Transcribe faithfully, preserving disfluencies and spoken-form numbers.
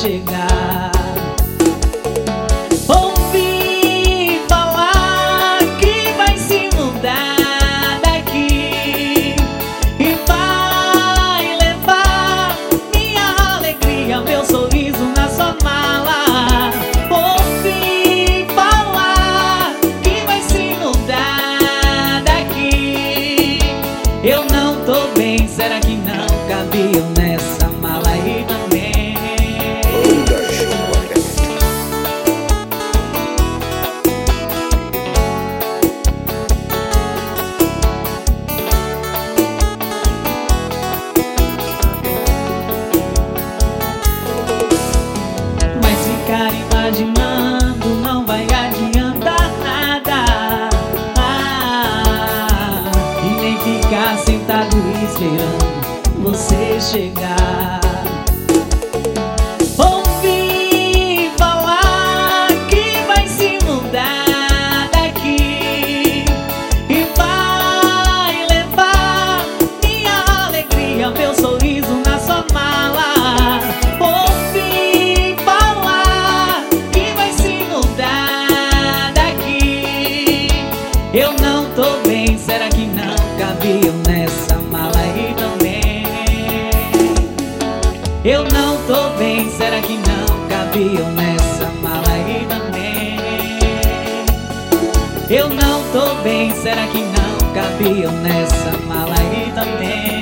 chegar. Ouvi falar que vai se mudar daqui e vai levar minha alegria, meu sorriso na sua mala. Ouvi falar que vai se mudar daqui. Eu não tô bem, será que não cabe eu nessa mala aí também? Mas ficar imaginando não vai adiantar nada, ah, e nem ficar sentado esperando você chegar. Ouvi falar que vai se mudar daqui e vai levar minha alegria, meu sorriso na sua mala. Ouvi falar que vai se mudar daqui. Eu não tô bem, será que não cabe eu nessa mala aí também? Eu não tô bem, será que não cabe eu nessa mala aí também? Eu não tô bem, será que não cabe eu nessa mala aí também?